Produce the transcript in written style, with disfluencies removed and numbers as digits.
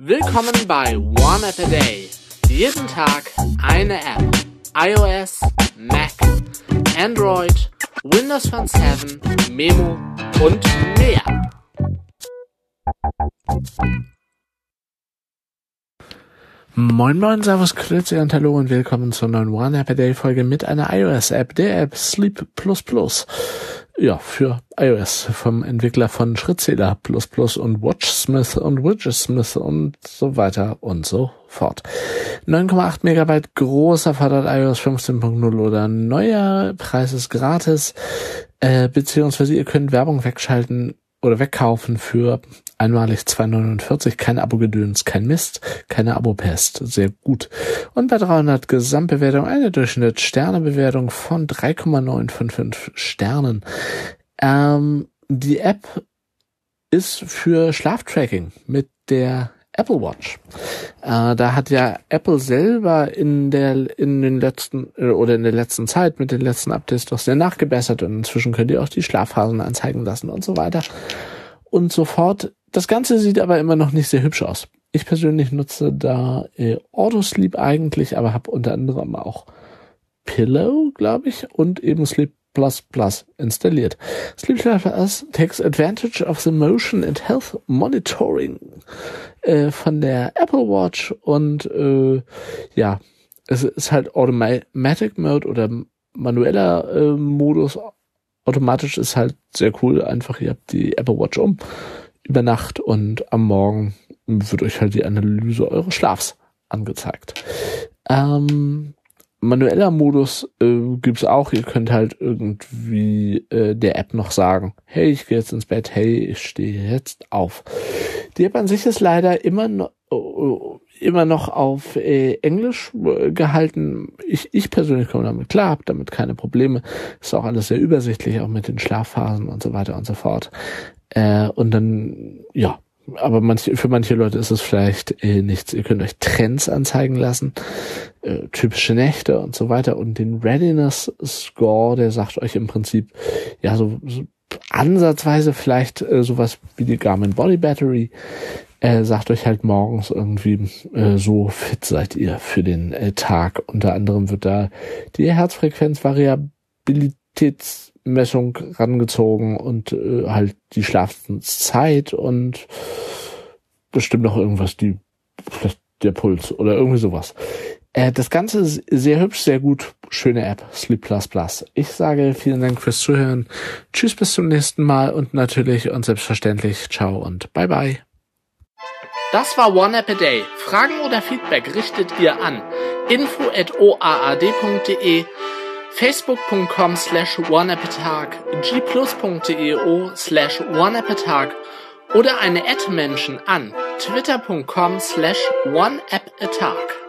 Willkommen bei One App a Day. Jeden Tag eine App. iOS, Mac, Android, Windows Phone 7, Memo und mehr. Moin moin, servus, grüezi und hallo und willkommen zur neuen One App a Day Folge mit einer iOS-App, der App Sleep++. Ja, für iOS, vom Entwickler von Schrittzähler++ und WatchSmith und Widgetsmith und so weiter und so fort. 9,8 Megabyte groß, erfordert iOS 15.0 oder neuer, Preis ist gratis, beziehungsweise ihr könnt Werbung wegschalten oder wegkaufen für einmalig 2,49, kein Abo-Gedöns, kein Mist, keine Abo-Pest, sehr gut. Und bei 300 Gesamtbewertung eine Durchschnitt-Sterne-Bewertung von 3,955 Sternen. Die App ist für Schlaftracking mit der Apple Watch. Da hat ja Apple selber in der letzten Zeit mit den letzten Updates doch sehr nachgebessert und inzwischen könnt ihr auch die Schlafphasen anzeigen lassen und so weiter und so fort. Das Ganze sieht aber immer noch nicht sehr hübsch aus. Ich persönlich nutze da Autosleep eigentlich, aber habe unter anderem auch Pillow, glaube ich, und eben Sleep++ installiert. Sleep++ takes advantage of the motion and health monitoring von der Apple Watch und ja, es ist halt Automatic Mode oder manueller Modus. Automatisch ist halt sehr cool. Einfach, ihr habt die Apple Watch über Nacht und am Morgen wird euch halt die Analyse eures Schlafs angezeigt. Manueller Modus gibt's auch. Ihr könnt halt irgendwie der App noch sagen, hey, ich gehe jetzt ins Bett, hey, ich stehe jetzt auf. Die App an sich ist leider immer noch auf Englisch gehalten. Ich persönlich komme damit klar, habe damit keine Probleme. Ist auch alles sehr übersichtlich, auch mit den Schlafphasen und so weiter und so fort. Und dann, ja, aber für manche Leute ist es vielleicht nichts. Ihr könnt euch Trends anzeigen lassen, typische Nächte und so weiter. Und den Readiness Score, der sagt euch im Prinzip, ja, so ansatzweise vielleicht sowas wie die Garmin Body Battery, sagt euch halt morgens irgendwie, so fit seid ihr für den Tag. Unter anderem wird da die Herzfrequenzvariabilitätsmessung rangezogen und halt die Schlafenszeit und bestimmt noch irgendwas, vielleicht der Puls oder irgendwie sowas. Das Ganze ist sehr hübsch, sehr gut, schöne App, Sleep++. Ich sage vielen Dank fürs Zuhören. Tschüss, bis zum nächsten Mal und natürlich und selbstverständlich ciao und bye bye. Das war One App a Day. Fragen oder Feedback richtet ihr an info@oaad.de, facebook.com/oneappatag, gplus.deo/oneappatag oder eine @Menschen an twitter.com/oneappatag.